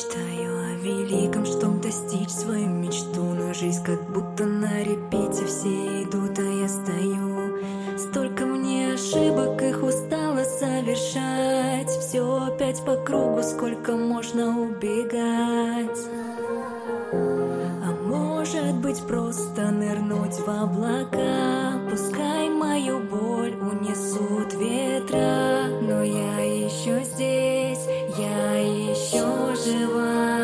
Мечтаю о великом, чтоб достичь свою мечту, но жизнь как будто на репите, все идут, а я стою. Столько мне ошибок, их устала совершать. Все опять по кругу, сколько можно убегать. А может быть просто нырнуть в облака, пускай мою боль унесут ветра, но я еще здесь, я еще жива.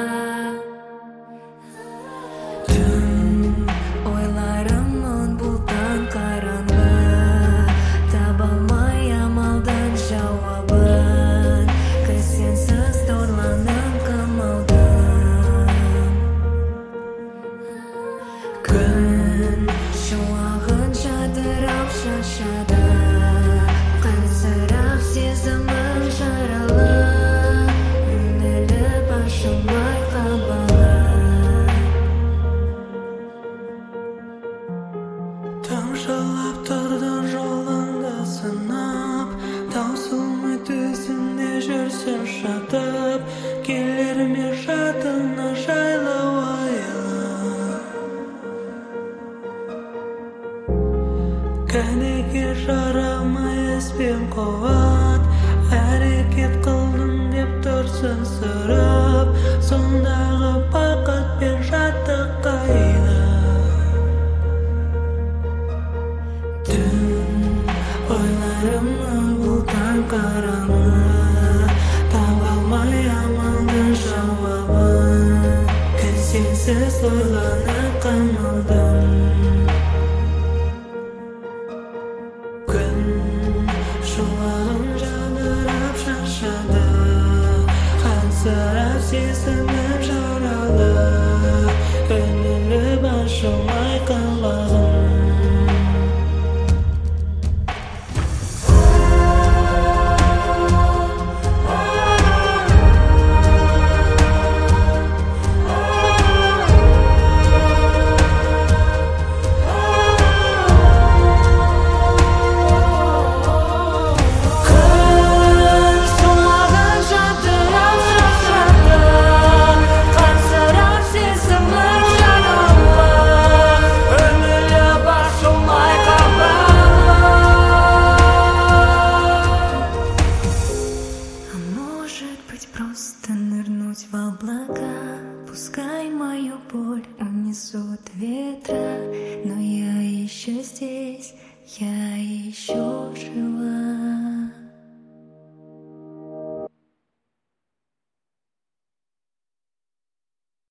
Түн ойларымын бұлттан қараңғы, таба алмай амалдың жауабын, күз сенсіз торланып қамалдым. Күн шуағын жадырап шашады, қансырап сезімім жаралы, үңіліп ашылмай қабалы. Тамшылап тұрдың жолыңды сынап, таусылмай төсіңде жүрсің шатып, келер ме жадыңа жайлы уайым. Кәнеге жарамай іспен қуат, әрекет қылдың деп тұрсың сұрап, сондағы бақыт пен шаттық қайда? Түн ойларымның бұлттан қараңғы, таба алмай амалдың жауабын, күн сенсіз ойланып қамалдым. Күн шуағын жадырап шашады, қансырап сезімім жаралы, үңіліп ашылмай қалағым. Просто нырнуть в облака, пускай мою боль унесут ветра, но я еще здесь, я еще жива.